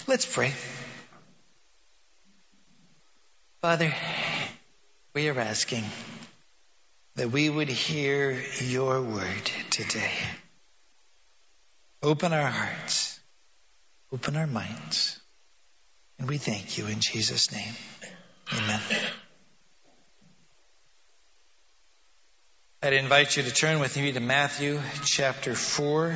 Let's pray. Father, we are asking that we would hear your word today. Open our hearts, open our minds, and we thank you in Jesus' name. Amen. I'd invite you to turn with me to Matthew chapter 4.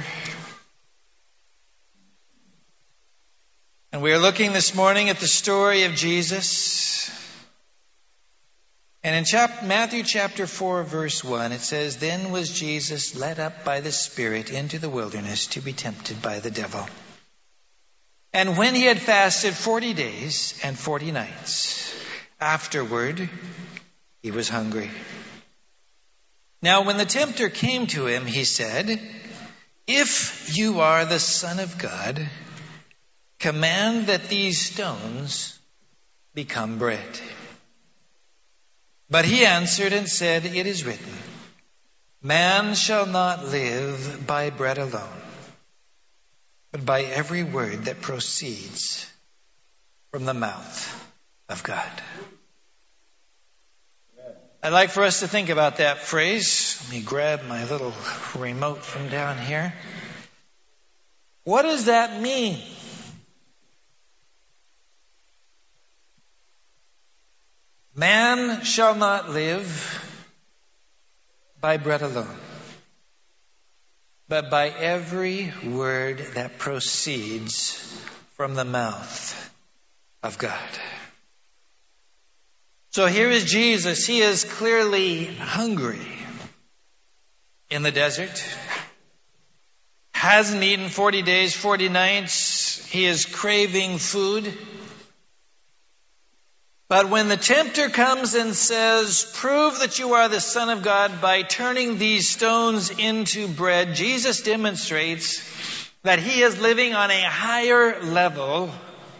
And we are looking this morning at the story of Jesus. And in Matthew chapter 4, verse 1, it says, "Then was Jesus led up by the Spirit into the wilderness to be tempted by the devil. And when he had fasted 40 days and 40 nights, afterward he was hungry. Now when the tempter came to him, he said, 'If you are the Son of God, command that these stones become bread.' But he answered and said, 'It is written, man shall not live by bread alone, but by every word that proceeds from the mouth of God.'" I'd like for us to think about that phrase. Let me grab my little remote from down here. What does that mean? Man shall not live by bread alone, but by every word that proceeds from the mouth of God. So here is Jesus. He is clearly hungry in the desert. Hasn't eaten 40 days, 40 nights. He is craving food. But when the tempter comes and says, "Prove that you are the Son of God by turning these stones into bread," Jesus demonstrates that he is living on a higher level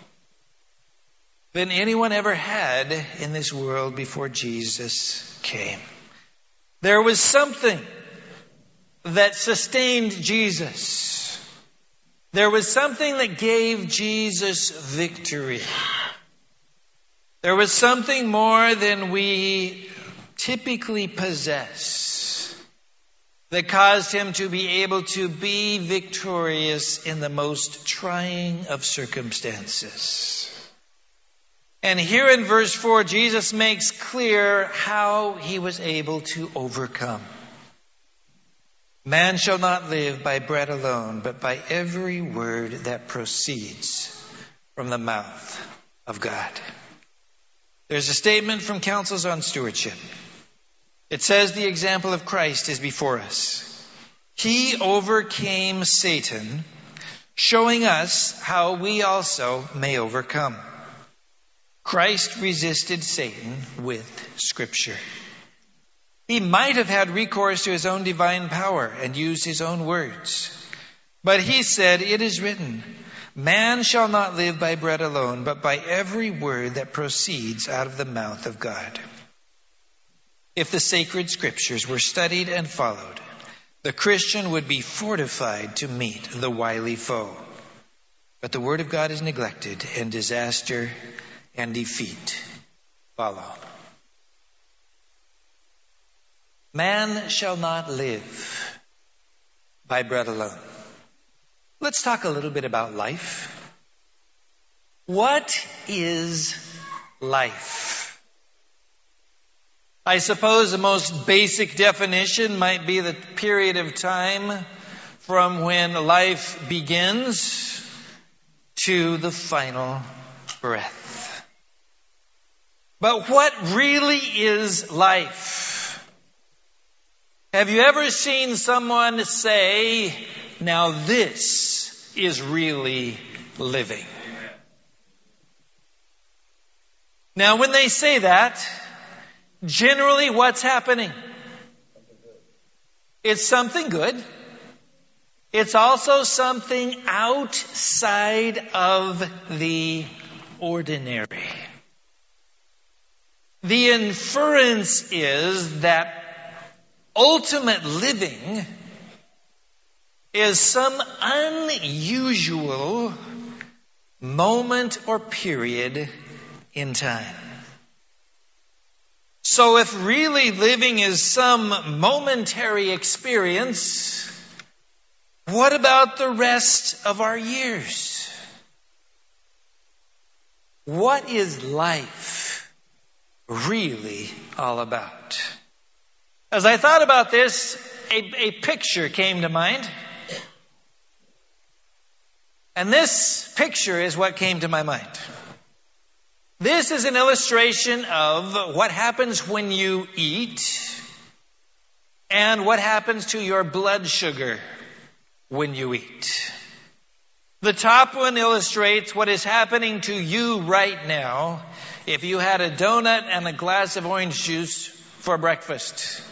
than anyone ever had in this world before Jesus came. There was something that sustained Jesus. There was something that gave Jesus victory. There was something more than we typically possess that caused him to be able to be victorious in the most trying of circumstances. And here in verse 4, Jesus makes clear how he was able to overcome. Man shall not live by bread alone, but by every word that proceeds from the mouth of God. There's a statement from Councils on Stewardship. It says the example of Christ is before us. He overcame Satan, showing us how we also may overcome. Christ resisted Satan with Scripture. He might have had recourse to his own divine power and used his own words. But he said, "It is written, man shall not live by bread alone, but by every word that proceeds out of the mouth of God." If the sacred scriptures were studied and followed, the Christian would be fortified to meet the wily foe. But the word of God is neglected, and disaster and defeat follow. Man shall not live by bread alone. Let's talk a little bit about life. What is life? I suppose the most basic definition might be the period of time from when life begins to the final breath. But what really is life? Have you ever seen someone say, "Now this is really living"? Now when they say that, generally what's happening? It's something good. It's also something outside of the ordinary. The inference is that ultimate living is some unusual moment or period in time. So if really living is some momentary experience, what about the rest of our years? What is life really all about? As I thought about this, a picture came to mind. And this picture is what came to my mind. This is an illustration of what happens when you eat and what happens to your blood sugar when you eat. The top one illustrates what is happening to you right now if you had a donut and a glass of orange juice for breakfast.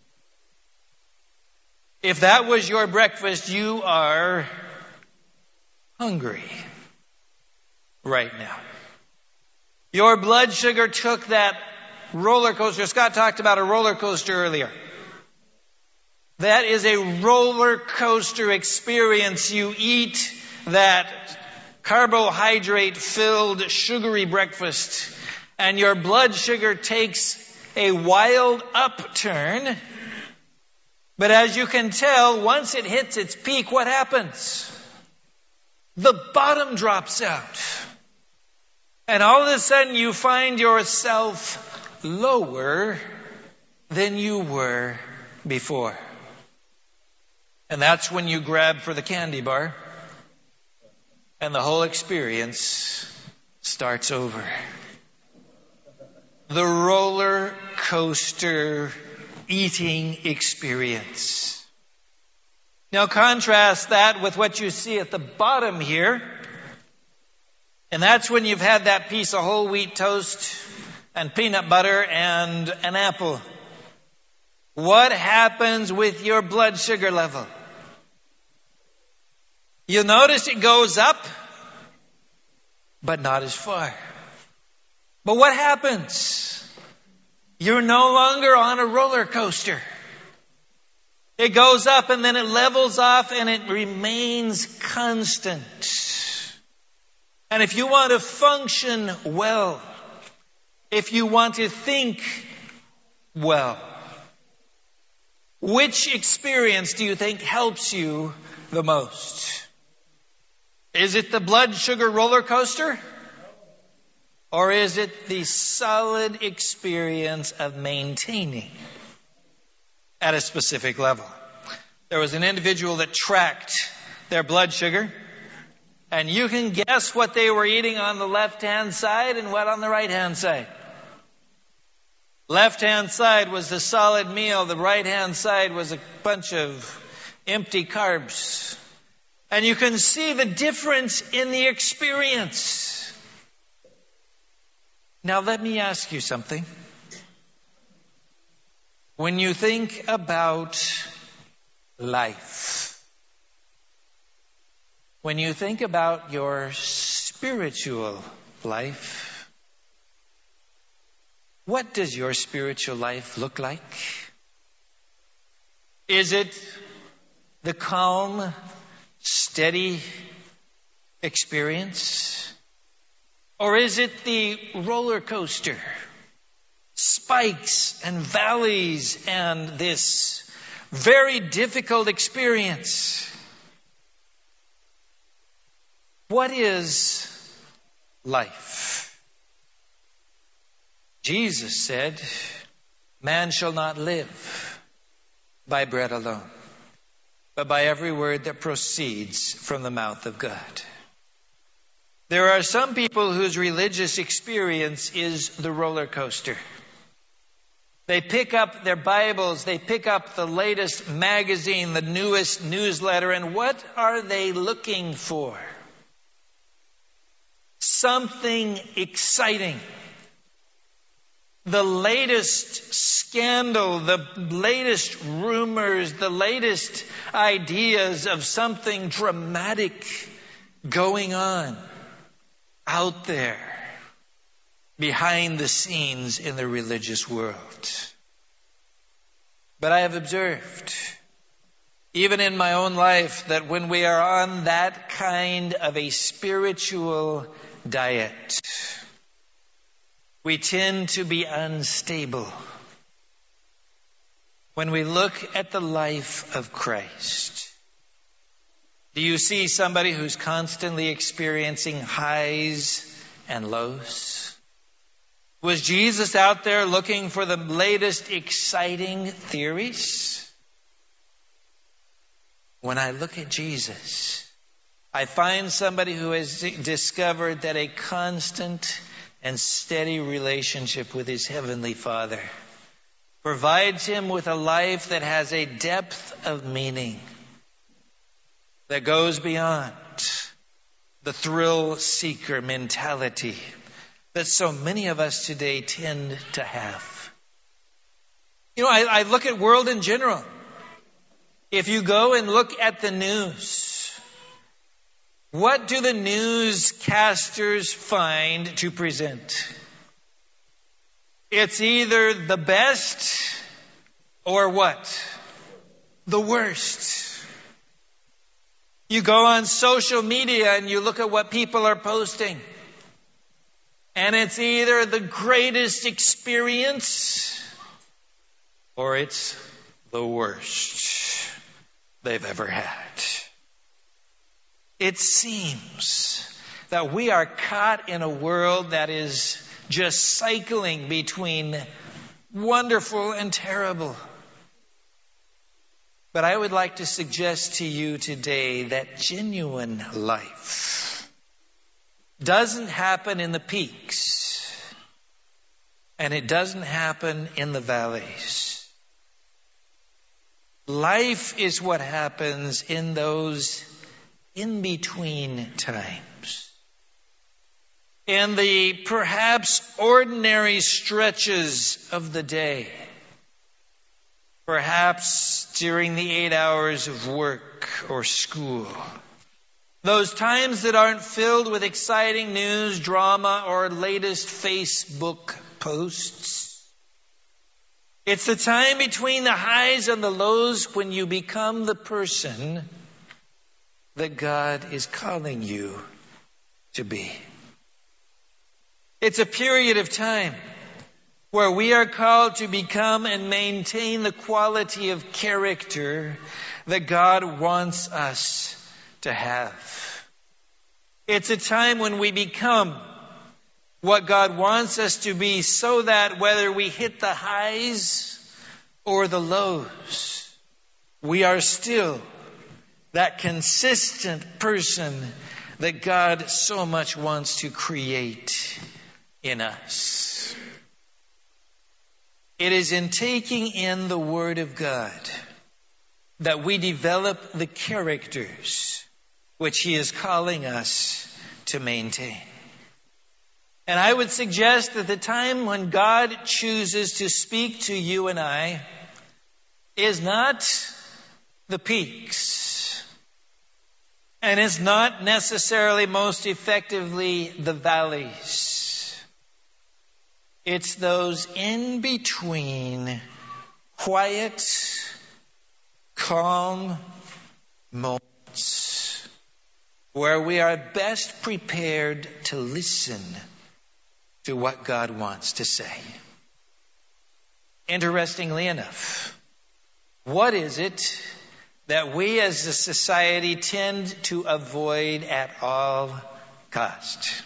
If that was your breakfast, you are hungry right now. Your blood sugar took that roller coaster. Scott talked about a roller coaster earlier. That is a roller coaster experience. You eat that carbohydrate-filled, sugary breakfast, and your blood sugar takes a wild upturn. But as you can tell, once it hits its peak, what happens? The bottom drops out. And all of a sudden you find yourself lower than you were before. And that's when you grab for the candy bar. And the whole experience starts over. The roller coaster eating experience. Now contrast that with what you see at the bottom here. And that's when you've had that piece of whole wheat toast and peanut butter and an apple. What happens with your blood sugar level? You'll notice it goes up, but not as far. But what happens? You're no longer on a roller coaster. It goes up and then it levels off and it remains constant. And if you want to function well, if you want to think well, which experience do you think helps you the most? Is it the blood sugar roller coaster? Or is it the solid experience of maintaining at a specific level? There was an individual that tracked their blood sugar, and you can guess what they were eating on the left-hand side and what on the right-hand side. Left-hand side was the solid meal. The right-hand side was a bunch of empty carbs. And you can see the difference in the experience. Now let me ask you something. When you think about life, when you think about your spiritual life, what does your spiritual life look like? Is it the calm, steady experience? Or is it the roller coaster? Spikes and valleys and this very difficult experience. What is life? Jesus said, man shall not live by bread alone, but by every word that proceeds from the mouth of God. There are some people whose religious experience is the roller coaster. They pick up their Bibles, they pick up the latest magazine, the newest newsletter, and what are they looking for? Something exciting. The latest scandal, the latest rumors, the latest ideas of something dramatic going on out there behind the scenes in the religious world. But I have observed even in my own life, that when we are on that kind of a spiritual diet, we tend to be unstable. When we look at the life of Christ, do you see somebody who's constantly experiencing highs and lows? Was Jesus out there looking for the latest exciting theories? When I look at Jesus, I find somebody who has discovered that a constant and steady relationship with his Heavenly Father provides him with a life that has a depth of meaning that goes beyond the thrill seeker mentality that so many of us today tend to have. I look at world in general. If you go and look at the news, what do the newscasters find to present? It's either the best or what? The worst. You go on social media and you look at what people are posting. And it's either the greatest experience or it's the worst they've ever had. It seems that we are caught in a world that is just cycling between wonderful and terrible. But I would like to suggest to you today that genuine life doesn't happen in the peaks, and it doesn't happen in the valleys. Life is what happens in those in-between times. In the perhaps ordinary stretches of the day. Perhaps during the 8 hours of work or school. Those times that aren't filled with exciting news, drama, or latest Facebook posts. It's the time between the highs and the lows when you become the person that God is calling you to be. It's a period of time where we are called to become and maintain the quality of character that God wants us to have. It's a time when we become what God wants us to be, so that whether we hit the highs or the lows, we are still that consistent person that God so much wants to create in us. It is in taking in the Word of God that we develop the characters which He is calling us to maintain. And I would suggest that the time when God chooses to speak to you and I is not the peaks. And it's not necessarily most effectively the valleys. It's those in between quiet, calm moments where we are best prepared to listen to what God wants to say. Interestingly enough, what is it that we as a society tend to avoid at all cost?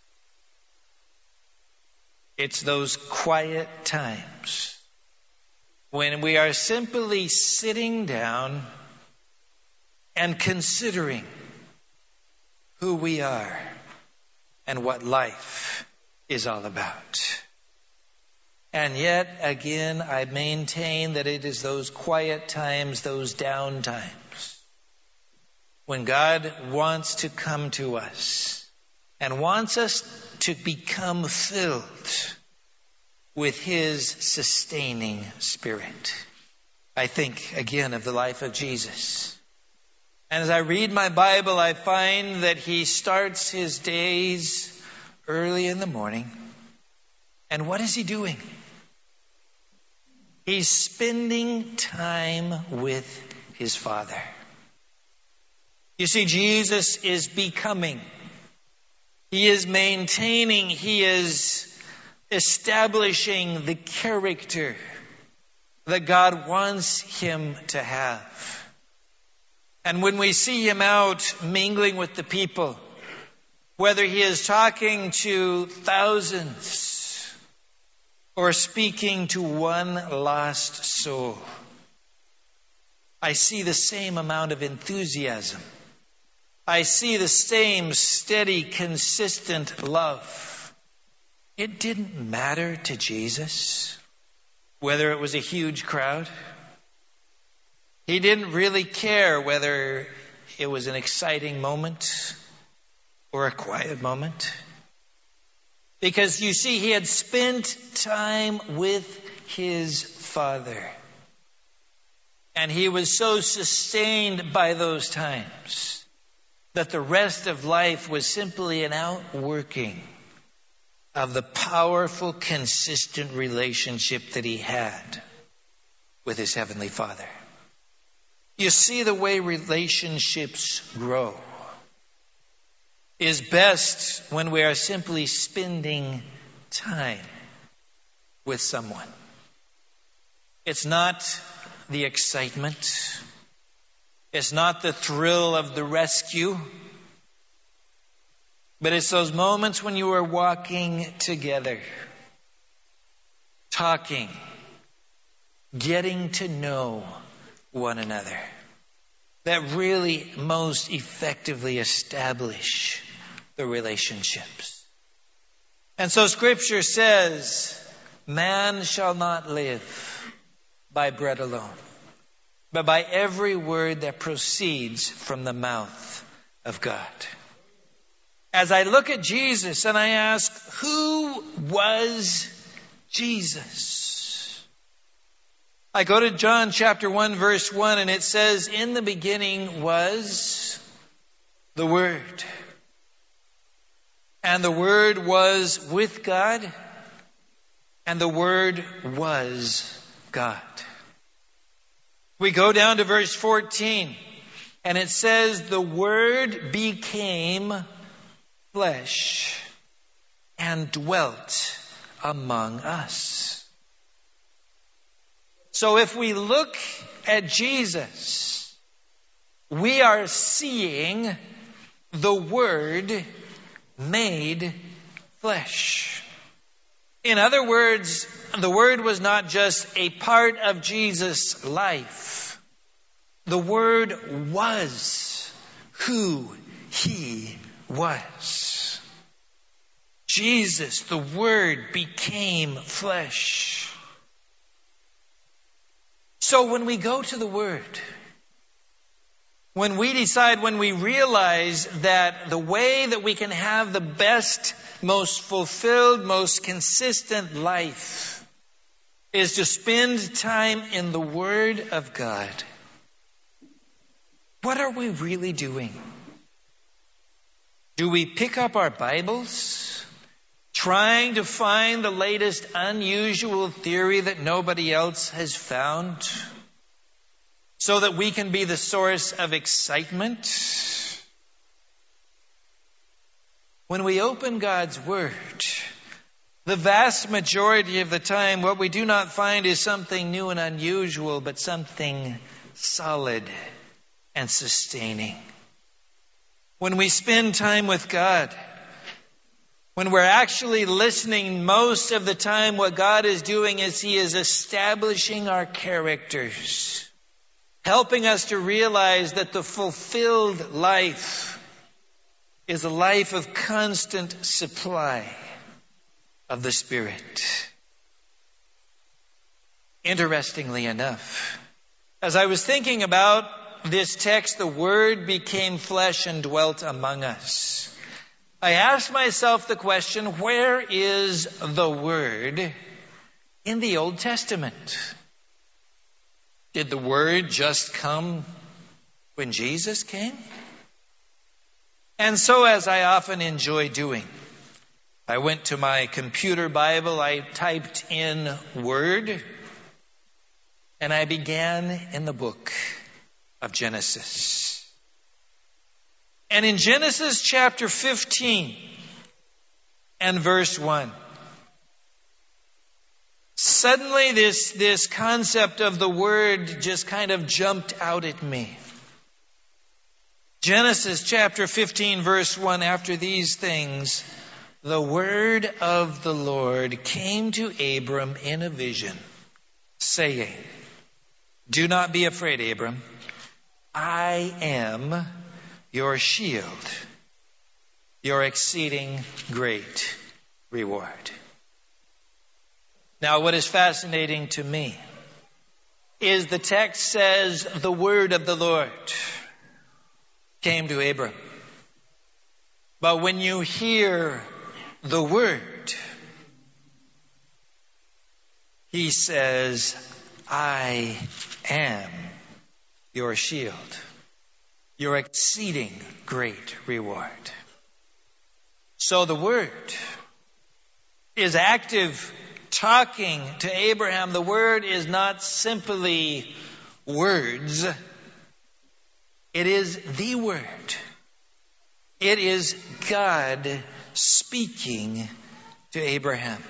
It's those quiet times when we are simply sitting down and considering who we are and what life is all about. And yet, again, I maintain that it is those quiet times, those down times, when God wants to come to us and wants us to become filled with His sustaining Spirit. I think, again, of the life of Jesus. And as I read my Bible, I find that He starts His days early in the morning. And what is He doing? He's spending time with his Father. You see, Jesus is becoming. He is maintaining. He is establishing the character that God wants him to have. And when we see him out mingling with the people, whether he is talking to thousands or speaking to one lost soul, I see the same amount of enthusiasm. I see the same steady, consistent love. It didn't matter to Jesus whether it was a huge crowd. He didn't really care whether it was an exciting moment or a quiet moment. Because you see, he had spent time with his Father. And he was so sustained by those times that the rest of life was simply an outworking of the powerful, consistent relationship that he had with his Heavenly Father. You see, the way relationships grow is best when we are simply spending time with someone. It's not the excitement. It's not the thrill of the rescue. But it's those moments when you are walking together, talking, getting to know one another, that really most effectively establish the relationships. And so Scripture says, man shall not live by bread alone, but by every word that proceeds from the mouth of God. As I look at Jesus and I ask, who was Jesus? I go to John chapter 1 verse 1 and it says, in the beginning was the Word. And the Word was with God. And the Word was God. We go down to verse 14 and it says, the Word became flesh and dwelt among us. So if we look at Jesus, we are seeing the Word made flesh. In other words, the Word was not just a part of Jesus' life. The Word was who he was. Jesus, the Word, became flesh. So when we go to the Word, when we realize that the way that we can have the best, most fulfilled, most consistent life is to spend time in the Word of God, what are we really doing? Do we pick up our Bibles, trying to find the latest unusual theory that nobody else has found, so that we can be the source of excitement? When we open God's Word, the vast majority of the time, what we do not find is something new and unusual, but something solid and sustaining. When we spend time with God, when we're actually listening, most of the time what God is doing is He is establishing our characters, helping us to realize that the fulfilled life is a life of constant supply of the Spirit. Interestingly enough, as I was thinking about this text, the Word became flesh and dwelt among us, I asked myself the question, where is the Word in the Old Testament? Did the Word just come when Jesus came? And so, as I often enjoy doing, I went to my computer Bible, I typed in Word, and I began in the book of Genesis. And in Genesis chapter 15 and verse 1, suddenly this concept of the Word just kind of jumped out at me. Genesis chapter 15 verse 1, after these things, the word of the Lord came to Abram in a vision, saying, "Do not be afraid, Abram. I am your shield, your exceeding great reward." Now, what is fascinating to me is the text says the word of the Lord came to Abram. But when you hear the word, he says, "I am your shield, your exceeding great reward." So the word is active, talking to Abraham. The word is not simply words. It is the word. It is God speaking to Abraham.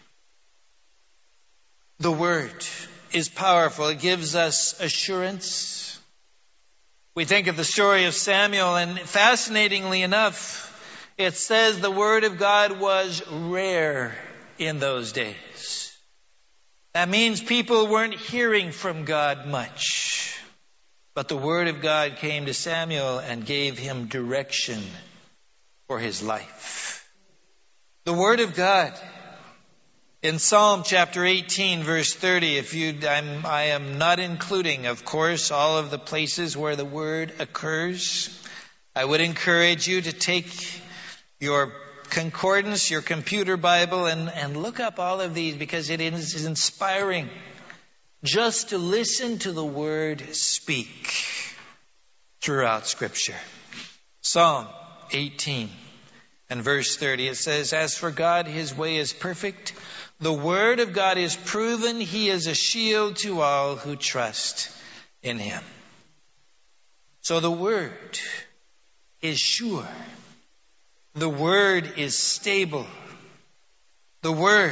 The word is powerful. It gives us assurance. We think of the story of Samuel, and fascinatingly enough, it says the word of God was rare in those days. That means people weren't hearing from God much. But the word of God came to Samuel and gave him direction for his life. The word of God in Psalm chapter 18 verse 30, I am not including, of course, all of the places where the word occurs. I would encourage you to take your concordance, your computer Bible, and look up all of these, because it is inspiring just to listen to the word speak throughout Scripture. Psalm 18 and verse 30, it says, "As for God, his way is perfect. The word of God is proven. He is a shield to all who trust in him." So the word is sure. The word is stable. The word,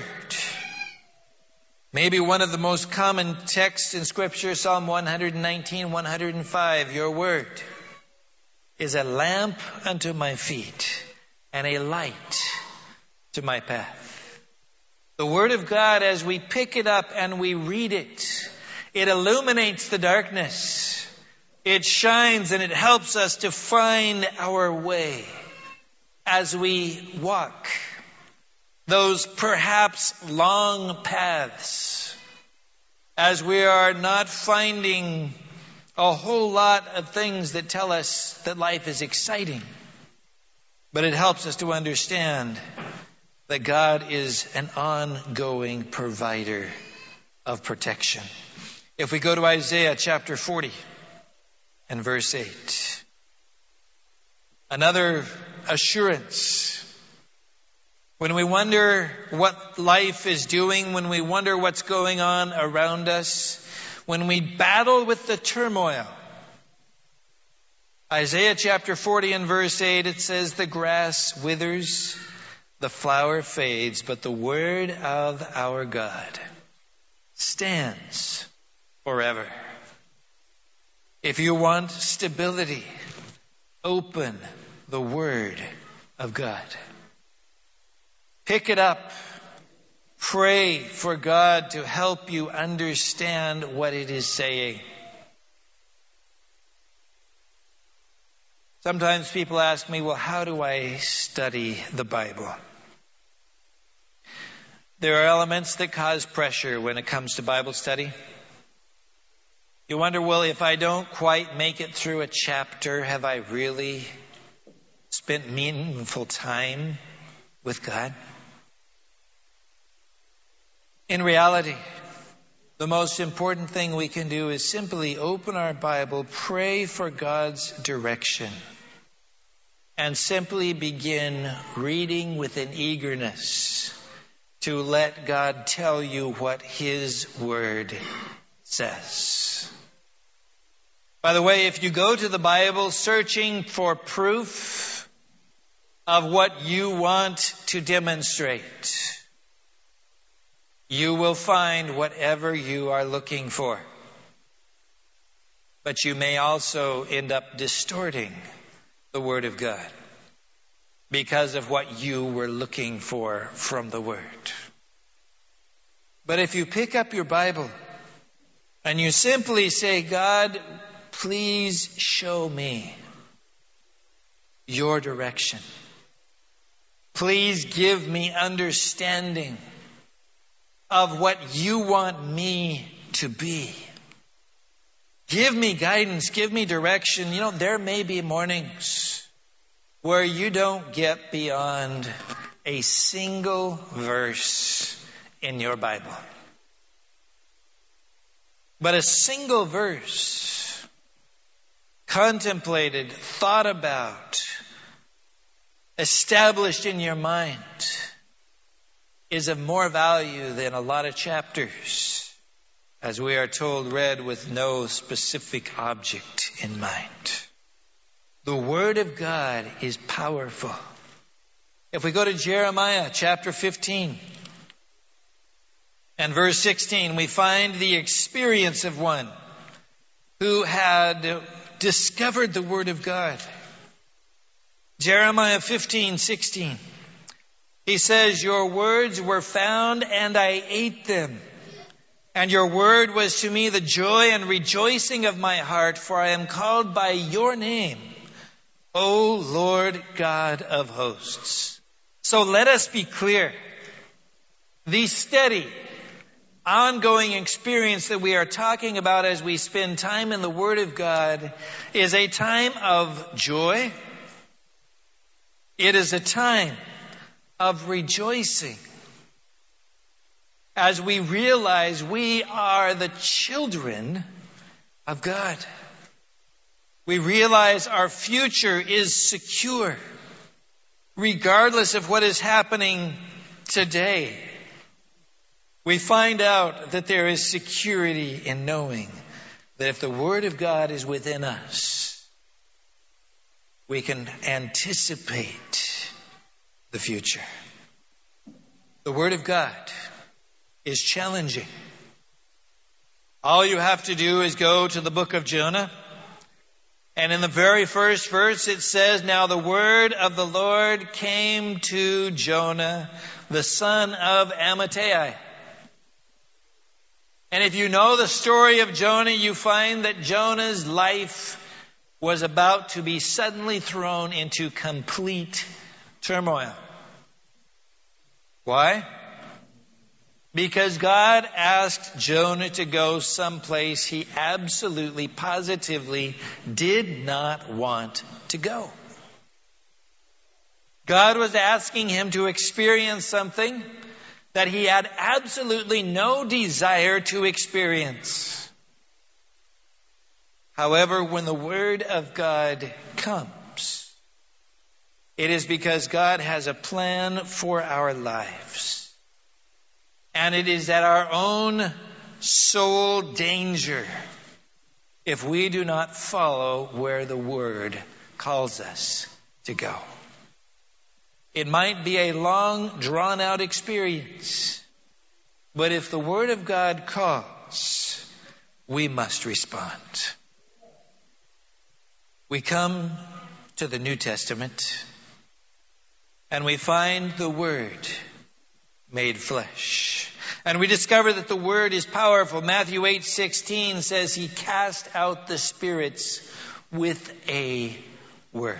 maybe one of the most common texts in Scripture, Psalm 119, 105, "Your word is a lamp unto my feet and a light to my path." The word of God, as we pick it up and we read it, it illuminates the darkness. It shines and it helps us to find our way as we walk those perhaps long paths, as we are not finding a whole lot of things that tell us that life is exciting. But it helps us to understand that God is an ongoing provider of protection. If we go to Isaiah chapter 40 and verse 8, another assurance. When we wonder what life is doing, when we wonder what's going on around us, when we battle with the turmoil, Isaiah chapter 40 and verse 8, it says, "The grass withers, the flower fades, but the word of our God stands forever." If you want stability, open the word of God. Pick it up. Pray for God to help you understand what it is saying. Sometimes people ask me, well, how do I study the Bible? There are elements that cause pressure when it comes to Bible study. You wonder, well, if I don't quite make it through a chapter, have I really spent meaningful time with God? In reality, the most important thing we can do is simply open our Bible, pray for God's direction, and simply begin reading with an eagerness to let God tell you what His Word says. By the way, if you go to the Bible searching for proof of what you want to demonstrate, you will find whatever you are looking for. But you may also end up distorting the Word of God because of what you were looking for from the Word. But if you pick up your Bible and you simply say, God, please show me your direction. Please give me understanding of what you want me to be. Give me guidance, give me direction. You know, there may be mornings where you don't get beyond a single verse in your Bible. But a single verse, contemplated, thought about, established in your mind, is of more value than a lot of chapters, as we are told, read with no specific object in mind. The Word of God is powerful. If we go to Jeremiah chapter 15 and verse 16, we find the experience of one who had discovered the Word of God. Jeremiah 15:16. He says, your words were found and I ate them. And your word was to me the joy and rejoicing of my heart, for I am called by your name, O Lord God of hosts. So let us be clear. The steady, ongoing experience that we are talking about as we spend time in the Word of God is a time of joy. It is a time of rejoicing as we realize we are the children of God. We realize our future is secure, regardless of what is happening today. We find out that there is security in knowing that if the Word of God is within us, we can anticipate the future. The Word of God is challenging. All you have to do is go to the book of Jonah. And in the very first verse it says, now the word of the Lord came to Jonah, the son of Amittai. And if you know the story of Jonah, you find that Jonah's life was about to be suddenly thrown into complete turmoil. Why? Because God asked Jonah to go someplace he absolutely, positively did not want to go. God was asking him to experience something that he had absolutely no desire to experience. However, when the Word of God comes, it is because God has a plan for our lives. And it is at our own soul danger if we do not follow where the Word calls us to go. It might be a long, drawn-out experience, but if the Word of God calls, we must respond. We come to the New Testament, and we find the Word made flesh. And we discover that the Word is powerful. Matthew 8:16 says he cast out the spirits with a word.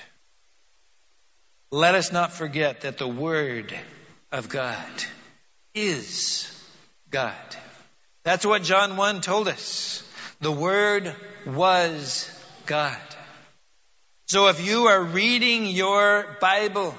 Let us not forget that the Word of God is God. That's what John 1 told us. The Word was God. So if you are reading your Bible,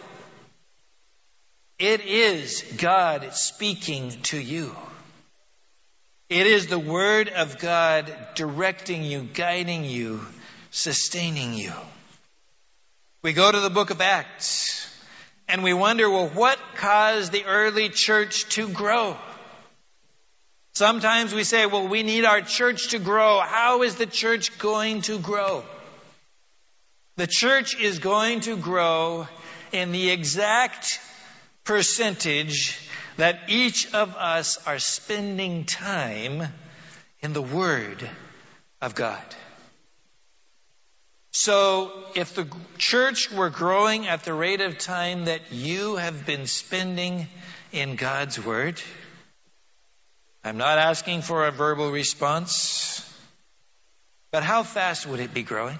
it is God speaking to you. It is the Word of God directing you, guiding you, sustaining you. We go to the book of Acts and we wonder, well, what caused the early church to grow? Sometimes we say, well, we need our church to grow. How is the church going to grow? The church is going to grow in the exact percentage that each of us are spending time in the Word of God. So if the church were growing at the rate of time that you have been spending in God's Word, I'm not asking for a verbal response, but how fast would it be growing?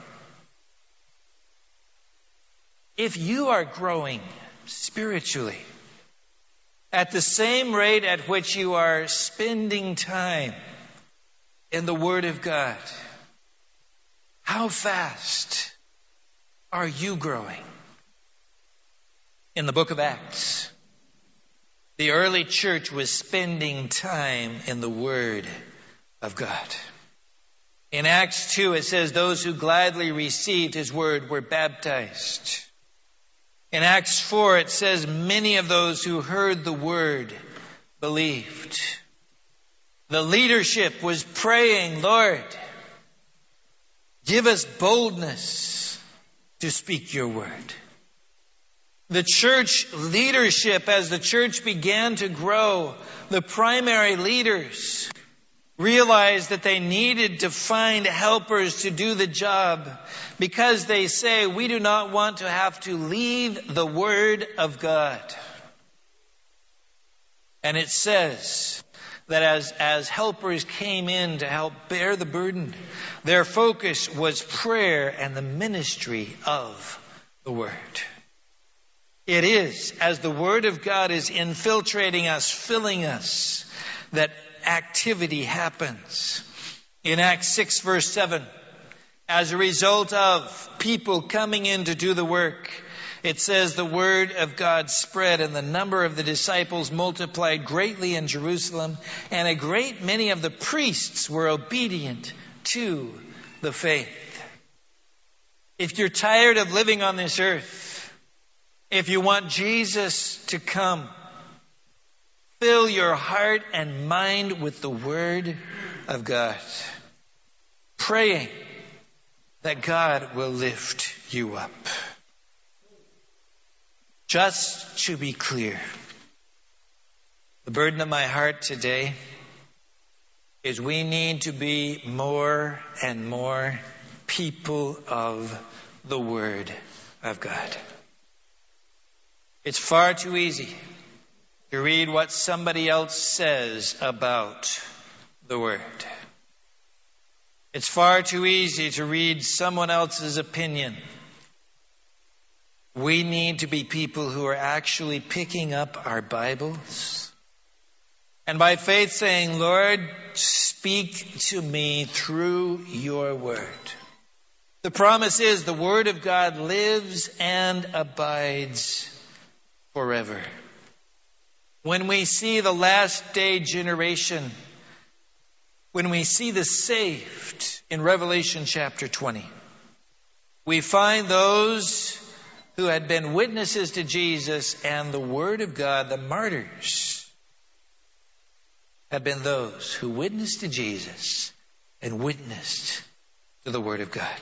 If you are growing spiritually at the same rate at which you are spending time in the Word of God, how fast are you growing? In the book of Acts, the early church was spending time in the Word of God. In Acts 2, it says, those who gladly received His Word were baptized. In Acts 4, it says, many of those who heard the Word believed. The leadership was praying, Lord, give us boldness to speak your word. The church leadership, as the church began to grow, the primary leaders realized that they needed to find helpers to do the job, because they say, we do not want to have to leave the Word of God. And it says that as helpers came in to help bear the burden, their focus was prayer and the ministry of the Word. It is as the Word of God is infiltrating us, filling us, that activity happens. In Acts 6 verse 7, as a result of people coming in to do the work, it says the Word of God spread and the number of the disciples multiplied greatly in Jerusalem, and a great many of the priests were obedient to the faith. If you're tired of living on this earth, if you want Jesus to come, fill your heart and mind with the Word of God, praying that God will lift you up. Just to be clear, the burden of my heart today is we need to be more and more people of the Word of God. It's far too easy to read what somebody else says about the Word. It's far too easy to read someone else's opinion. We need to be people who are actually picking up our Bibles and by faith saying, Lord, speak to me through your Word. The promise is the Word of God lives and abides forever. When we see the last day generation, when we see the saved in Revelation chapter 20, we find those who had been witnesses to Jesus and the Word of God, the martyrs, have been those who witnessed to Jesus and witnessed to the Word of God.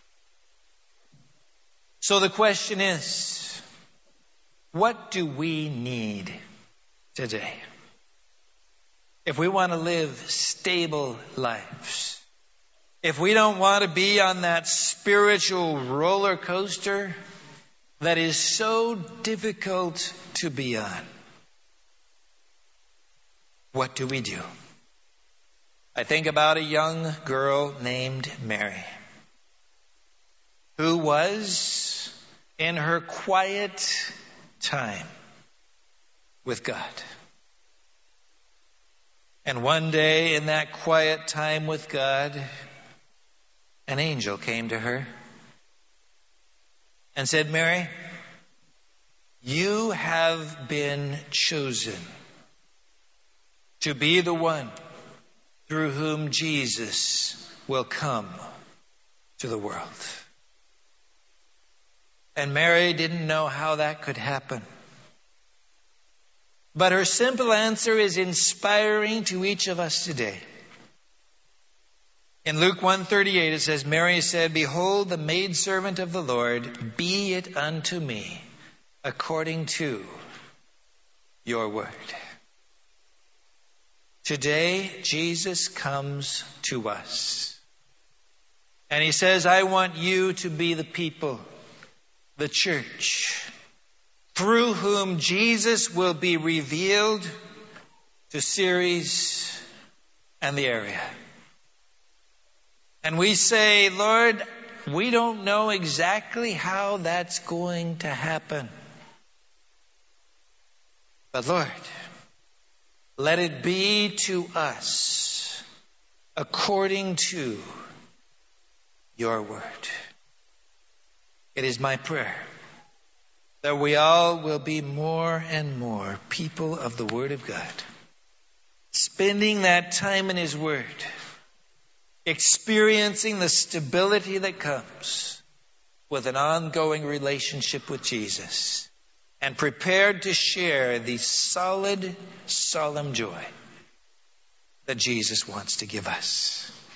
So the question is, what do we need today? If we want to live stable lives, if we don't want to be on that spiritual roller coaster that is so difficult to be on, what do we do? I think about a young girl named Mary, who was in her quiet time with God. And one day in that quiet time with God, an angel came to her and said, Mary, you have been chosen to be the one through whom Jesus will come to the world. And Mary didn't know how that could happen. But her simple answer is inspiring to each of us today. In Luke 1:38 it says, Mary said, "Behold, the maidservant of the Lord, be it unto me according to your word." Today, Jesus comes to us. And he says, I want you to be the people, the church, through whom Jesus will be revealed to Ceres and the area. And we say, Lord, we don't know exactly how that's going to happen. But Lord, let it be to us according to your word. It is my prayer that we all will be more and more people of the Word of God, spending that time in His Word, experiencing the stability that comes with an ongoing relationship with Jesus, and prepared to share the solid, solemn joy that Jesus wants to give us.